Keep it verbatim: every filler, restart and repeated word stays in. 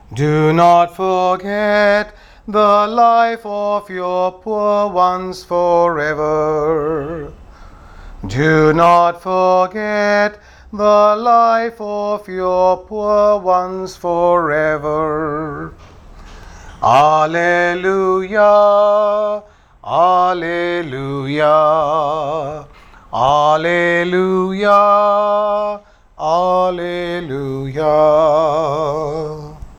Do not forget the life of your poor ones forever. Do not forget the life of your poor ones forever. Alleluia, Alleluia, Alleluia.